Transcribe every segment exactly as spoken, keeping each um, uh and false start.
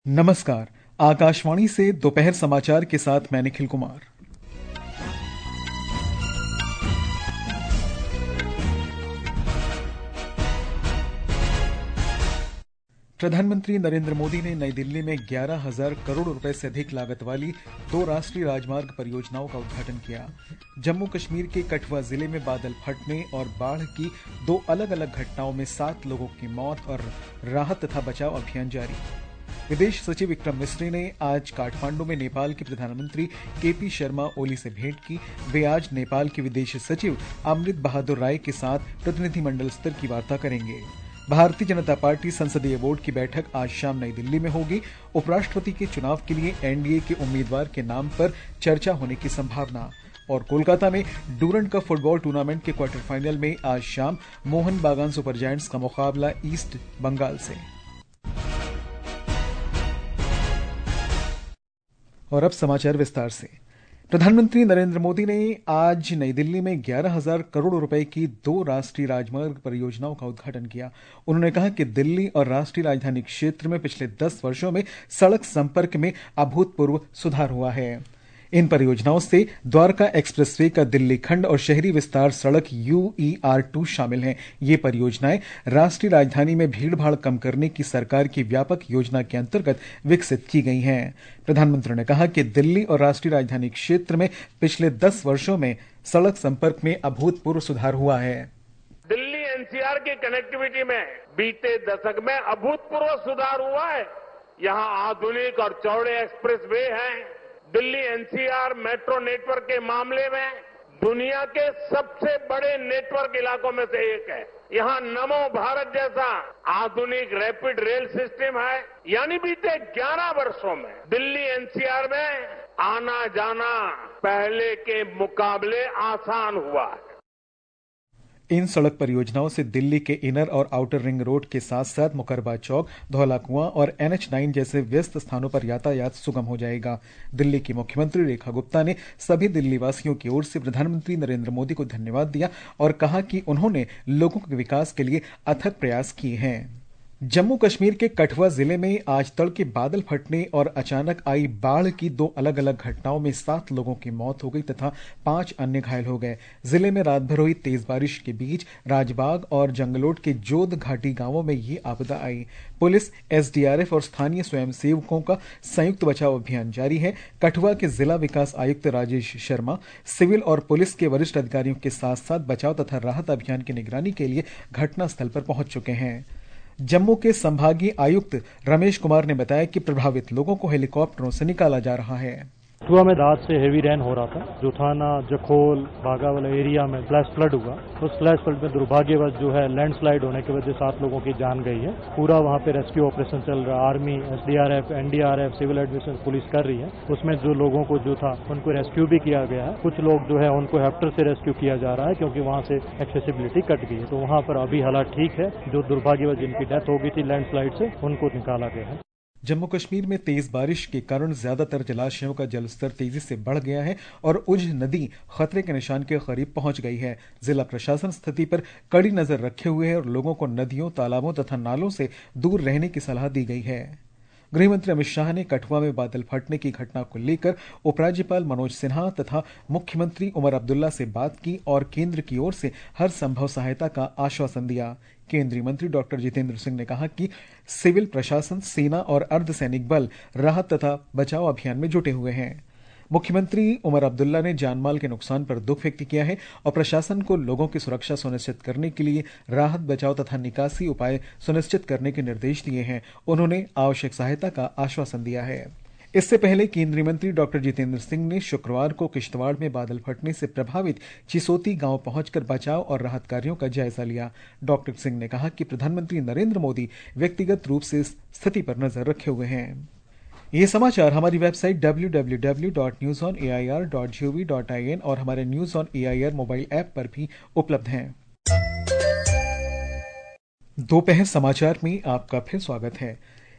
नमस्कार। आकाशवाणी से दोपहर समाचार के साथ मैं निखिल कुमार। प्रधानमंत्री नरेंद्र मोदी ने नई दिल्ली में ग्यारह हजार करोड़ रुपए से अधिक लागत वाली दो राष्ट्रीय राजमार्ग परियोजनाओं का उद्घाटन किया। जम्मू कश्मीर के कठुआ जिले में बादल फटने और बाढ़ की दो अलग अलग घटनाओं में सात लोगों की मौत और राहत तथा बचाव अभियान जारी। विदेश सचिव विक्रम मिस्री ने आज काठमांडू में नेपाल के प्रधानमंत्री के पी शर्मा ओली से भेंट की। वे आज नेपाल के विदेश सचिव अमृत बहादुर राय के साथ प्रतिनिधिमंडल स्तर की वार्ता करेंगे। भारतीय जनता पार्टी संसदीय बोर्ड की बैठक आज शाम नई दिल्ली में होगी। उपराष्ट्रपति के चुनाव के लिए एनडीए के उम्मीदवार के नाम पर चर्चा होने की संभावना। और कोलकाता में डूरंड कप फुटबॉल टूर्नामेंट के क्वार्टर फाइनल में आज शाम मोहन बागान सुपर जायंट्स का मुकाबला ईस्ट बंगाल से। और अब समाचार विस्तार से। प्रधानमंत्री नरेंद्र मोदी ने आज नई दिल्ली में ग्यारह हजार करोड़ रुपए की दो राष्ट्रीय राजमार्ग परियोजनाओं का उद्घाटन किया। उन्होंने कहा कि दिल्ली और राष्ट्रीय राजधानी क्षेत्र में पिछले दस वर्षों में सड़क संपर्क में अभूतपूर्व सुधार हुआ है। इन परियोजनाओं से द्वारका एक्सप्रेसवे का दिल्ली खंड और शहरी विस्तार सड़क यू ई आर टू शामिल हैं। ये परियोजनाएं राष्ट्रीय राजधानी में भीड़भाड़ कम करने की सरकार की व्यापक योजना के अंतर्गत विकसित की गई हैं। प्रधानमंत्री ने कहा कि दिल्ली और राष्ट्रीय राजधानी क्षेत्र में पिछले दस वर्षों में सड़क संपर्क में अभूतपूर्व सुधार हुआ है। दिल्ली एनसीआर की कनेक्टिविटी में बीते दशक में अभूतपूर्व सुधार हुआ है। यहाँ आधुनिक और चौड़े एक्सप्रेसवे हैं। दिल्ली एनसीआर मेट्रो नेटवर्क के मामले में दुनिया के सबसे बड़े नेटवर्क इलाकों में से एक है। यहाँ नमो भारत जैसा आधुनिक रैपिड रेल सिस्टम है। यानी बीते ग्यारह वर्षों में दिल्ली एनसीआर में आना जाना पहले के मुकाबले आसान हुआ है। इन सड़क परियोजनाओं से दिल्ली के इनर और आउटर रिंग रोड के साथ साथ मुकरबा चौक, धौला कुआं और एन एच नाइन जैसे व्यस्त स्थानों पर यातायात सुगम हो जाएगा। दिल्ली की मुख्यमंत्री रेखा गुप्ता ने सभी दिल्ली वासियों की ओर से प्रधानमंत्री नरेंद्र मोदी को धन्यवाद दिया और कहा कि उन्होंने लोगों के विकास के लिए अथक प्रयास किए हैं। जम्मू कश्मीर के कठुआ जिले में आज तड़के बादल फटने और अचानक आई बाढ़ की दो अलग अलग घटनाओं में सात लोगों की मौत हो गई तथा पांच अन्य घायल हो गए। जिले में रात भर हुई तेज बारिश के बीच राजबाग और जंगलोट के जोध घाटी गांवों में ये आपदा आई। Police, S D R F और स्थानीय स्वयंसेवकों का संयुक्त बचाव अभियान जारी है। कठुआ के जिला विकास आयुक्त राजेश शर्मा सिविल और पुलिस के वरिष्ठ अधिकारियों के साथ साथ बचाव तथा राहत अभियान की निगरानी के लिए घटनास्थल पर पहुंच चुके हैं। जम्मू के संभागीय आयुक्त रमेश कुमार ने बताया कि प्रभावित लोगों को हेलीकॉप्टरों से निकाला जा रहा है। कठुआ में रात से हेवी रेन हो रहा था। जो थाना, जखोल, बागा वाला एरिया में फ्लैश फ्लड हुआ। उस फ्लैश फ्लड में दुर्भाग्यवश जो है लैंडस्लाइड होने की वजह से सात लोगों की जान गई है। पूरा वहाँ पे रेस्क्यू ऑपरेशन चल रहा है। Army, S D R F, N D R F, civil admission police कर रही है। उसमें जो लोगों को जो था उनको रेस्क्यू भी किया गया है। कुछ लोग जो है उनको हेप्टर से रेस्क्यू किया जा रहा है क्योंकि वहाँ से एक्सेसिबिलिटी कट गई है। तो वहाँ पर अभी हालात ठीक है। जो दुर्भाग्यवश जिनकी डेथ हो गई थी लैंडस्लाइड से, उनको निकाला गया है। जम्मू कश्मीर में तेज बारिश के कारण ज्यादातर जलाशयों का जलस्तर तेजी से बढ़ गया है और उझ नदी खतरे के निशान के करीब पहुंच गई है। जिला प्रशासन स्थिति पर कड़ी नजर रखे हुए है और लोगों को नदियों, तालाबों तथा नालों से दूर रहने की सलाह दी गई है। गृहमंत्री अमित शाह ने कठुआ में बादल फटने की घटना को लेकर उपराज्यपाल मनोज सिन्हा तथा मुख्यमंत्री उमर अब्दुल्ला से बात की और केंद्र की ओर से हर संभव सहायता का आश्वासन दिया। केंद्रीय मंत्री डॉक्टर जितेंद्र सिंह ने कहा कि सिविल प्रशासन, सेना और अर्धसैनिक बल राहत तथा बचाव अभियान में जुटे हुए हैं। मुख्यमंत्री उमर अब्दुल्ला ने जानमाल के नुकसान पर दुख व्यक्त किया है और प्रशासन को लोगों की सुरक्षा सुनिश्चित करने के लिए राहत, बचाव तथा निकासी उपाय सुनिश्चित करने के निर्देश दिए हैं। उन्होंने आवश्यक सहायता का आश्वासन दिया है। इससे पहले केंद्रीय मंत्री डॉक्टर जितेंद्र सिंह ने शुक्रवार को किश्तवाड़ में बादल फटने से प्रभावित चिसोती गांव पहुंचकर बचाव और राहत कार्यों का जायजा लिया। डॉक्टर सिंह ने कहा कि प्रधानमंत्री नरेंद्र मोदी व्यक्तिगत रूप से स्थिति पर नजर रखे हुए हैं। ये समाचार हमारी website W W W dot news on A I R dot G O V dot I N और हमारे news on A I R mobile app पर भी उपलब्ध हैं। दोपहर समाचार में आपका फिर स्वागत है।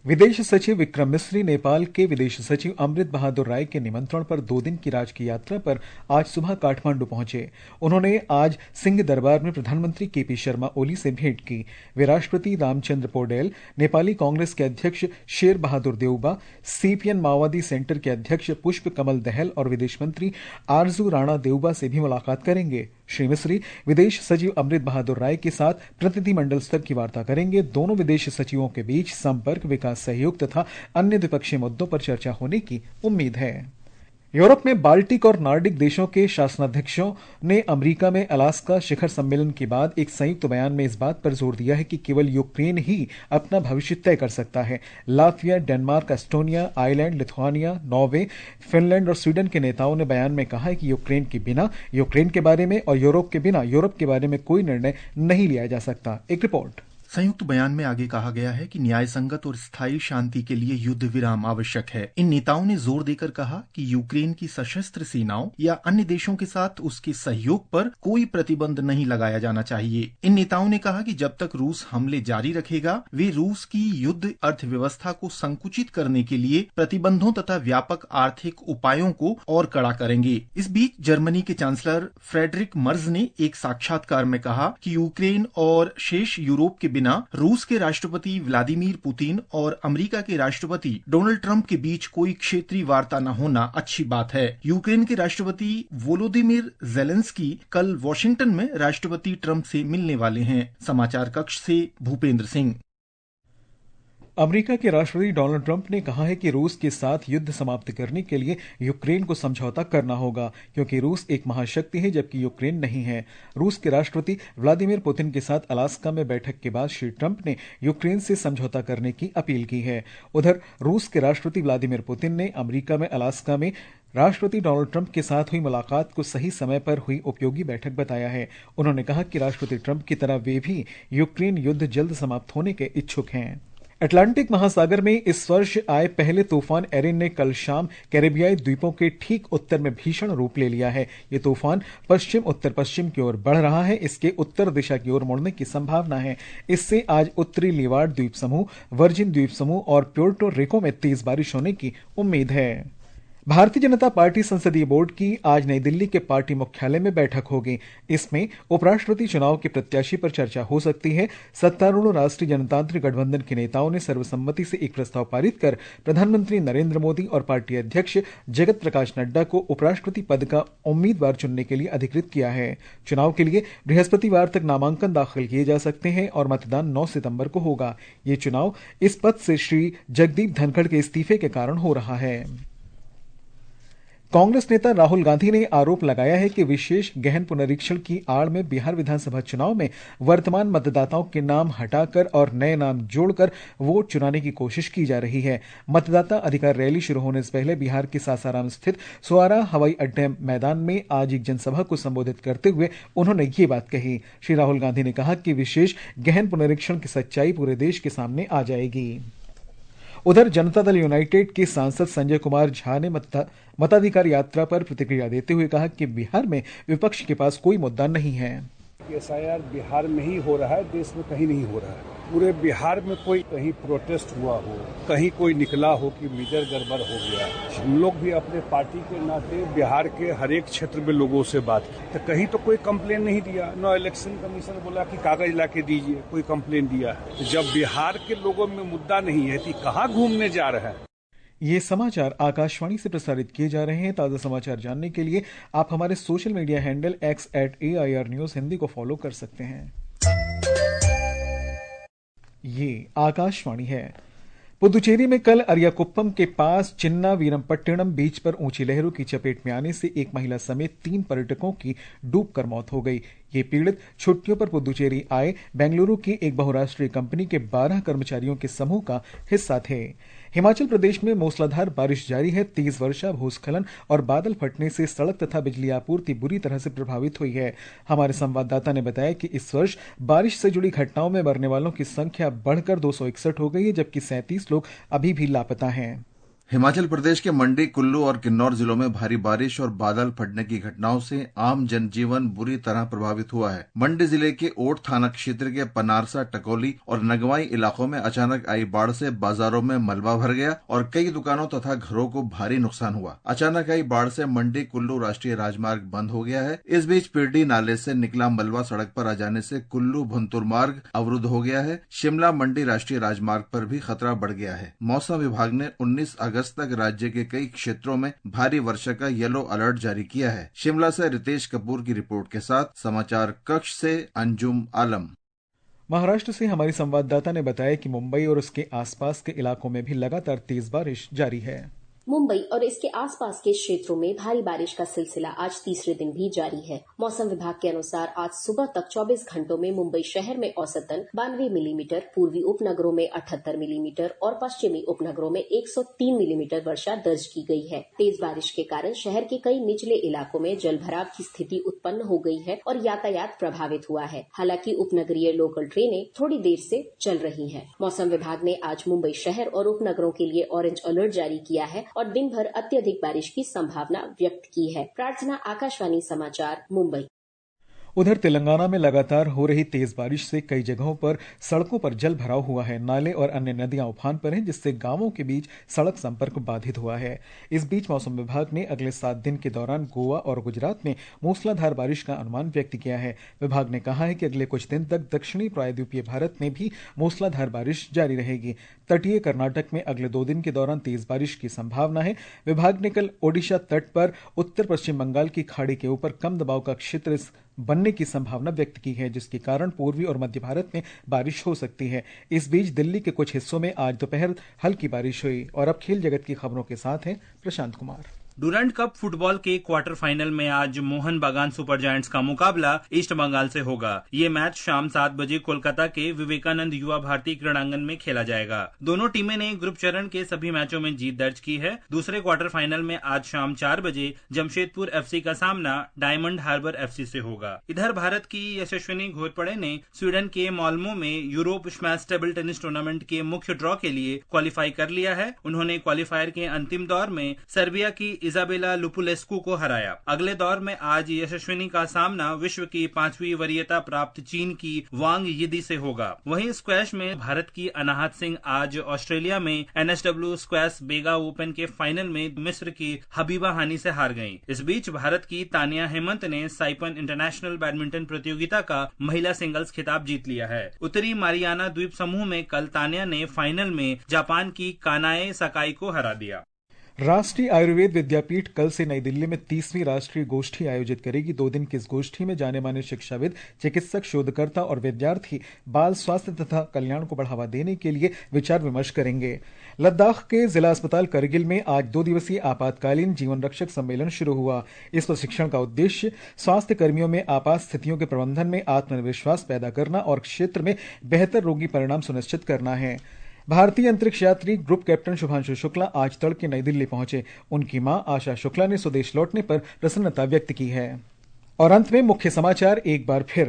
विदेश सचिव विक्रम मिस्री नेपाल के विदेश सचिव अमृत बहादुर राय के निमंत्रण पर दो दिन की राजकीय यात्रा पर आज सुबह काठमांडू पहुंचे। उन्होंने आज सिंह दरबार में प्रधानमंत्री केपी शर्मा ओली से भेंट की। वे राष्ट्रपति रामचंद्र पौडेल, नेपाली कांग्रेस के अध्यक्ष शेर बहादुर देउबा, सीपीएन माओवादी सेंटर के अध्यक्ष पुष्प कमल दहल और विदेश मंत्री आरजू राणा देउबा से भी मुलाकात करेंगे। श्री मिस्री विदेश सचिव अमृत बहादुर राय के साथ प्रतिनिधिमंडल स्तर की वार्ता करेंगे। दोनों विदेश सचिवों के बीच संपर्क, विकास सहयोग तथा अन्य द्विपक्षीय मुद्दों पर चर्चा होने की उम्मीद है। यूरोप में बाल्टिक और नॉर्डिक देशों के शासनाध्यक्षों ने अमेरिका में अलास्का शिखर सम्मेलन के बाद एक संयुक्त बयान में इस बात पर जोर दिया है कि केवल यूक्रेन ही अपना भविष्य तय कर सकता है। Latvia, Denmark, Estonia, Ireland, Lithuania, Norway, Finland और स्वीडन के नेताओं ने बयान में कहा है कि यूक्रेन के बिना यूक्रेन के बारे में और यूरोप के बिना यूरोप के बारे में कोई निर्णय नहीं लिया जा सकता। एक रिपोर्ट। संयुक्त बयान में आगे कहा गया है कि न्याय संगत और स्थायी शांति के लिए युद्ध विराम आवश्यक है। इन नेताओं ने जोर देकर कहा कि यूक्रेन की सशस्त्र सेनाओं या अन्य देशों के साथ उसके सहयोग पर कोई प्रतिबंध नहीं लगाया जाना चाहिए। इन नेताओं ने कहा कि जब तक रूस हमले जारी रखेगा, वे रूस की युद्ध अर्थव्यवस्था को संकुचित करने के लिए प्रतिबंधों तथा व्यापक आर्थिक उपायों को और कड़ा करेंगे। इस बीच जर्मनी के चांसलर फ्रेडरिक मर्ज ने एक साक्षात्कार में कहा कि यूक्रेन और शेष यूरोप के बिना रूस के राष्ट्रपति व्लादिमीर पुतिन और अमेरिका के राष्ट्रपति डोनाल्ड ट्रंप के बीच कोई क्षेत्रीय वार्ता न होना अच्छी बात है। यूक्रेन के राष्ट्रपति वोलोदिमीर जेलेंस्की कल वॉशिंगटन में राष्ट्रपति ट्रंप से मिलने वाले हैं। समाचार कक्ष से भूपेंद्र सिंह। अमेरिका के राष्ट्रपति डोनाल्ड ट्रंप ने कहा है कि रूस के साथ युद्ध समाप्त करने के लिए यूक्रेन को समझौता करना होगा, क्योंकि रूस एक महाशक्ति है जबकि यूक्रेन नहीं है। रूस के राष्ट्रपति व्लादिमीर पुतिन के साथ अलास्का में बैठक के बाद श्री ट्रंप ने यूक्रेन से समझौता करने की अपील की है। उधर रूस के राष्ट्रपति व्लादिमीर पुतिन ने अमेरिका में अलास्का में राष्ट्रपति डोनाल्ड ट्रंप के साथ हुई मुलाकात को सही समय पर हुई उपयोगी बैठक बताया है। उन्होंने कहा कि राष्ट्रपति ट्रंप की तरह वे भी यूक्रेन युद्ध जल्द समाप्त होने के इच्छुक हैं। अटलांटिक महासागर में इस वर्ष आए पहले तूफान एरिन ने कल शाम कैरेबियाई द्वीपों के ठीक उत्तर में भीषण रूप ले लिया है। ये तूफान पश्चिम उत्तर पश्चिम की ओर बढ़ रहा है। इसके उत्तर दिशा की ओर मुड़ने की संभावना है। इससे आज उत्तरी लीवार्ड द्वीप समूह, वर्जिन द्वीप समूह और प्योर्टो रिको में तेज बारिश होने की उम्मीद है। भारतीय जनता पार्टी संसदीय बोर्ड की आज नई दिल्ली के पार्टी मुख्यालय में बैठक होगी। इसमें उपराष्ट्रपति चुनाव के प्रत्याशी पर चर्चा हो सकती है। सत्तारूढ़ राष्ट्रीय जनतांत्रिक गठबंधन के नेताओं ने सर्वसम्मति से एक प्रस्ताव पारित कर प्रधानमंत्री नरेंद्र मोदी और पार्टी अध्यक्ष जगत प्रकाश नड्डा को उपराष्ट्रपति पद का उम्मीदवार चुनने के लिए अधिकृत किया है। चुनाव के लिए बृहस्पतिवार तक नामांकन दाखिल किए जा सकते हैं और मतदान नौ सितंबर को होगा। ये चुनाव इस पद से श्री जगदीप धनखड़ के इस्तीफे के कारण हो रहा है। कांग्रेस नेता राहुल गांधी ने आरोप लगाया है कि विशेष गहन पुनरीक्षण की आड़ में बिहार विधानसभा चुनाव में वर्तमान मतदाताओं के नाम हटाकर और नए नाम जोड़कर वोट चुराने की कोशिश की जा रही है। मतदाता अधिकार रैली शुरू होने से पहले बिहार के सासाराम स्थित सोआरा हवाई अड्डे मैदान में आज एक जनसभा को संबोधित करते हुए उन्होंने ये बात कही। श्री राहुल गांधी ने कहा कि विशेष गहन पुनरीक्षण की सच्चाई पूरे देश के सामने आ जाएगी। उधर जनता दल यूनाइटेड के सांसद संजय कुमार झा ने मताधिकार यात्रा पर प्रतिक्रिया देते हुए कहा कि बिहार में विपक्ष के पास कोई मुद्दा नहीं है। एसआईआर बिहार में ही हो रहा है, देश में कहीं नहीं हो रहा है। पूरे बिहार में कोई कहीं प्रोटेस्ट हुआ हो, कहीं कोई निकला हो कि मेजर गड़बड़ हो गया। हम लोग भी अपने पार्टी के नाते बिहार के हर एक क्षेत्र में लोगों से बात की, तो कहीं तो कोई कंप्लेन नहीं दिया। नो इलेक्शन कमीशन बोला कि कागज ला के दीजिए, कोई कंप्लेन दिया है। तो जब बिहार के लोगों में मुद्दा नहीं है तो कहाँ घूमने जा रहा है। ये समाचार आकाशवाणी से प्रसारित किए जा रहे हैं। ताज़ा समाचार जानने के लिए आप हमारे social media handle X at A I R news Hindi को फॉलो कर सकते हैं। ये आकाशवाणी है। पुदुचेरी में कल अरियाकुप्पम के पास चिन्ना वीरमपट्टनम बीच पर ऊंची लहरों की चपेट में आने से एक महिला समेत तीन पर्यटकों की डूबकर मौत हो गई। ये पीड़ित छुट्टियों पर पुदुचेरी आए बेंगलुरु की एक बहुराष्ट्रीय कंपनी के बारह कर्मचारियों के समूह का हिस्सा थे। हिमाचल प्रदेश में मूसलाधार बारिश जारी है। तेज वर्षा, भूस्खलन और बादल फटने से सड़क तथा बिजली आपूर्ति बुरी तरह से प्रभावित हुई है। हमारे संवाददाता ने बताया कि इस वर्ष बारिश से जुड़ी घटनाओं में मरने वालों की संख्या बढ़कर दो सौ इकसठ हो गई है, जबकि सैंतीस लोग अभी भी लापता हैं। हिमाचल प्रदेश के मंडी, कुल्लू और किन्नौर जिलों में भारी बारिश और बादल फटने की घटनाओं से आम जनजीवन बुरी तरह प्रभावित हुआ है। मंडी जिले के ओट थाना क्षेत्र के पनारसा, टकोली और नगवाई इलाकों में अचानक आई बाढ़ से बाजारों में मलबा भर गया और कई दुकानों तथा घरों को भारी नुकसान हुआ। अचानक आई बाढ़ से मंडी कुल्लू राष्ट्रीय राजमार्ग बंद हो गया है। इस बीच पिरडी नाले से निकला मलबा सड़क पर आ जाने से कुल्लू भुंतुर मार्ग अवरुद्ध हो गया है। शिमला मंडी राष्ट्रीय राजमार्ग पर भी खतरा बढ़ गया है। मौसम विभाग ने उन्नीस अगस्त तक राज्य के कई क्षेत्रों में भारी वर्षा का येलो अलर्ट जारी किया है। शिमला से रितेश कपूर की रिपोर्ट के साथ समाचार कक्ष से अंजुम आलम। महाराष्ट्र से हमारी संवाददाता ने बताया कि मुंबई और उसके आसपास के इलाकों में भी लगातार तेज बारिश जारी है। मुंबई और इसके आसपास के क्षेत्रों में भारी बारिश का सिलसिला आज तीसरे दिन भी जारी है। मौसम विभाग के अनुसार आज सुबह तक चौबीस घंटों में मुंबई शहर में औसतन बानवे मिलीमीटर, पूर्वी उपनगरों में अठहत्तर मिलीमीटर और पश्चिमी उपनगरों में एक सौ तीन मिलीमीटर वर्षा दर्ज की गई है। तेज बारिश के कारण शहर के कई निचले इलाकों में जलभराव की स्थिति उत्पन्न हो गई है और यातायात प्रभावित हुआ है। हालांकि उपनगरीय लोकल ट्रेनें थोड़ी देर से चल रही हैं। मौसम विभाग ने आज मुंबई शहर और उपनगरों के लिए ऑरेंज अलर्ट जारी किया है और दिन भर अत्यधिक बारिश की संभावना व्यक्त की है। प्रार्थना, आकाशवाणी समाचार, मुंबई। उधर तेलंगाना में लगातार हो रही तेज बारिश से कई जगहों पर सड़कों पर जल भराव हुआ है। नाले और अन्य नदियां उफान पर हैं, जिससे गांवों के बीच सड़क संपर्क बाधित हुआ है। इस बीच मौसम विभाग ने अगले सात दिन के दौरान गोवा और गुजरात में मूसलाधार बारिश का अनुमान व्यक्त किया है। विभाग ने कहा है कि अगले कुछ दिन तक दक्षिणी प्रायद्वीपीय भारत में भी मूसलाधार बारिश जारी रहेगी। तटीय कर्नाटक में अगले दो दिन के दौरान तेज बारिश की संभावना है। विभाग ने कल ओडिशा तट पर उत्तर पश्चिम बंगाल की खाड़ी के ऊपर कम दबाव का क्षेत्र बनने की संभावना व्यक्त की है, जिसके कारण पूर्वी और मध्य भारत में बारिश हो सकती है। इस बीच दिल्ली के कुछ हिस्सों में आज दोपहर हल्की बारिश हुई। और अब खेल जगत की खबरों के साथ हैं Prashant Kumar. Durand cup football के क्वार्टर फाइनल में आज मोहन बागान सुपर जायंट्स का मुकाबला ईस्ट बंगाल से होगा। ये मैच शाम सात बजे कोलकाता के विवेकानंद युवा भारती क्रीड़ांगन में खेला जाएगा। दोनों टीमें ने ग्रुप चरण के सभी मैचों में जीत दर्ज की है। दूसरे क्वार्टर फाइनल में आज शाम चार बजे जमशेदपुर एफसी का सामना डायमंड हार्बर एफसी से होगा। इधर भारत की यशस्विनी घोरपड़े ने स्वीडन के माल्मो में Europe smash table tennis tournament के मुख्य ड्रॉ के लिए क्वालिफाई कर लिया है। उन्होंने क्वालिफायर के अंतिम दौर में सर्बिया की इजाबेला लुपुलेस्कू को हराया। अगले दौर में आज यशस्विनी का सामना विश्व की पांचवी वरीयता प्राप्त चीन की वांग यिदी से होगा। वहीं स्क्वैश में भारत की अनाहत सिंह आज ऑस्ट्रेलिया में एनएसडब्ल्यू स्क्वैश बेगा ओपन के फाइनल में मिस्र की हबीबा हानी से हार गयीं। इस बीच भारत की तानिया हेमंत ने साइपन इंटरनेशनल बैडमिंटन प्रतियोगिता का महिला सिंगल्स खिताब जीत लिया है। उत्तरी मारियाना द्वीप समूह में कल तानिया ने फाइनल में जापान की कानाए सकाई को हरा दिया। राष्ट्रीय आयुर्वेद विद्यापीठ कल से नई दिल्ली में तीसवीं राष्ट्रीय गोष्ठी आयोजित करेगी। दो दिन की इस गोष्ठी में जाने माने शिक्षाविद, चिकित्सक, शोधकर्ता और विद्यार्थी बाल स्वास्थ्य तथा कल्याण को बढ़ावा देने के लिए विचार विमर्श करेंगे। लद्दाख के जिला अस्पताल करगिल में आज दो दिवसीय आपातकालीन जीवन रक्षक सम्मेलन शुरू हुआ। इस प्रशिक्षण का उद्देश्य स्वास्थ्य कर्मियों में आपात स्थितियों के प्रबंधन में आत्मविश्वास पैदा करना और क्षेत्र में बेहतर रोगी परिणाम सुनिश्चित करना है। भारतीय अंतरिक्ष यात्री ग्रुप कैप्टन शुभांशु शुक्ला आज तड़के नई दिल्ली पहुंचे। उनकी मां आशा शुक्ला ने स्वदेश लौटने पर प्रसन्नता व्यक्त की है। और अंत में मुख्य समाचार एक बार फिर।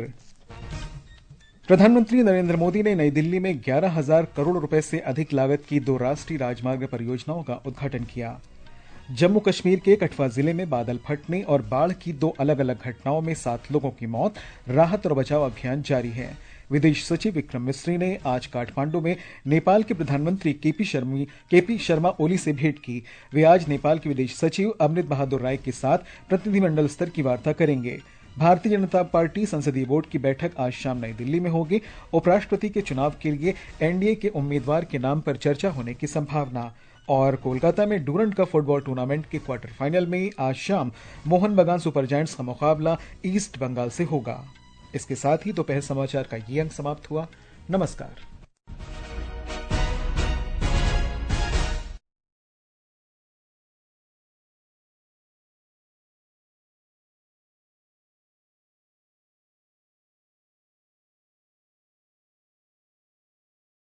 प्रधानमंत्री नरेंद्र मोदी ने नई दिल्ली में ग्यारह हजार करोड़ रुपए से अधिक लागत की दो राष्ट्रीय राजमार्ग परियोजनाओं का उद्घाटन किया। जम्मू कश्मीर के कठुआ जिले में बादल फटने और बाढ़ की दो अलग अलग घटनाओं में सात लोगों की मौत। राहत और बचाव अभियान जारी है। विदेश सचिव विक्रम मिस्री ने आज काठमांडू में नेपाल के प्रधानमंत्री केपी शर्मा केपी शर्मा ओली से भेंट की। वे आज नेपाल के विदेश सचिव अमृत बहादुर राय के साथ प्रतिनिधिमंडल स्तर की वार्ता करेंगे। भारतीय जनता पार्टी संसदीय बोर्ड की बैठक आज शाम नई दिल्ली में होगी। उपराष्ट्रपति के चुनाव के लिए एनडीए के उम्मीदवार के नाम पर चर्चा होने की संभावना। और कोलकाता में डुरंड कप फुटबॉल टूर्नामेंट के क्वार्टर फाइनल में आज शाम मोहन बागान सुपर जायंट्स का मुकाबला ईस्ट बंगाल से होगा। इसके साथ ही दोपहर समाचार का ये अंक समाप्त हुआ। नमस्कार।